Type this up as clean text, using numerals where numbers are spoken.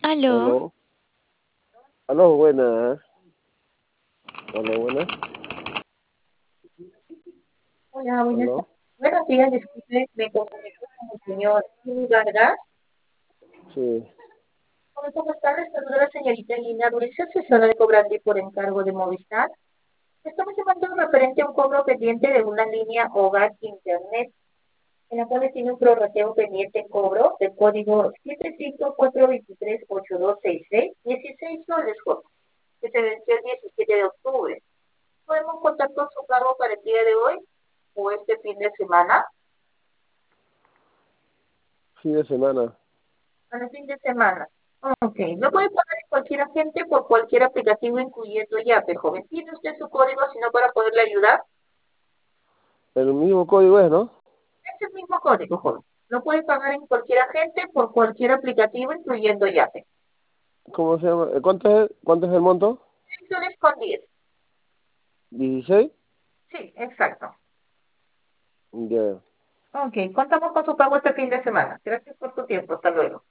Aló, Aló, aló, buenas. Aló, buenas. Hola, buenas Aló, tardes. Buenos días, disculpe, me comunico con el señor Vargas. sí. Hola, ¿cómo está? Le saluda la señorita Lina Ruiz, asesora de cobrante por encargo de Movistar. Estamos llamando referente a un cobro pendiente de una línea hogar internet, en la cual tiene un prorrateo pendiente en cobro de código 75423826, 16 soles, joven, que se venció el 17 de octubre. ¿Podemos contar con su cargo para el día de hoy o este fin de semana? Fin de semana. Para el fin de semana. Ok, lo puede pagar en cualquier agente por cualquier aplicativo, incluyendo Yape, joven. ¿Tiene usted su código, si no, para poderle ayudar? El mismo código es, ¿no? Es el mismo código, joven. Lo puede pagar en cualquier agente por cualquier aplicativo, incluyendo Yape. ¿Cómo se llama? ¿Cuánto es el monto? 6 soles con 10. 16. Sí, exacto. Ya. Ok, contamos con su pago este fin de semana. Gracias por su tiempo. Hasta luego.